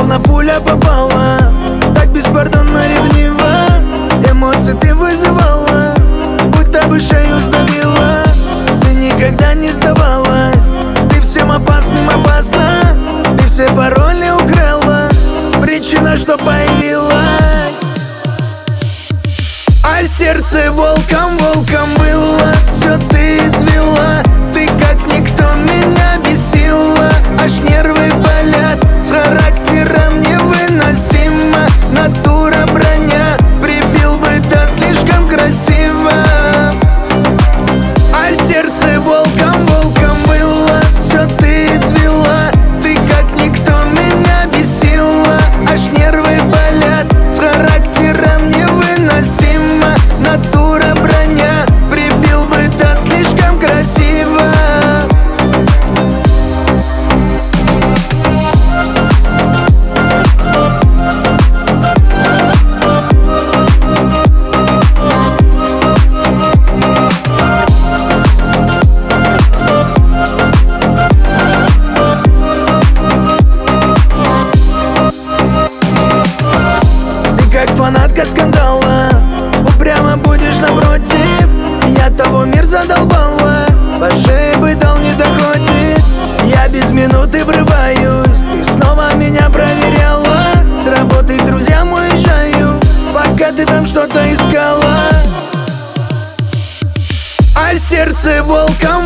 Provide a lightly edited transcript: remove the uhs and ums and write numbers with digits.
словно пуля попала. Так беспардонно ревнива, эмоции ты вызывала, будто бы шею сдавила. Ты никогда не сдавалась, ты всем опасным опасна. Ты все пароли украла, причина, что появилась. А сердце волком было, все ты извела. Ты как никто меня бесила, аж нервы болят, с характером невыносимо. Натура броня, прибил бы, да слишком красиво. А сердце волком было, все ты извела. Ты как никто меня бесила, аж нервы болят, с характером невыносимо. Натура броня, прибил бы, да слишком красиво. Как фанатка скандала, упрямо будешь напротив. Я того мир задолбала, по шее бы дал, не доходит. Я без минуты врываюсь, ты снова меня проверяла. С работы к друзьям уезжаю, пока ты там что-то искала. А сердце волком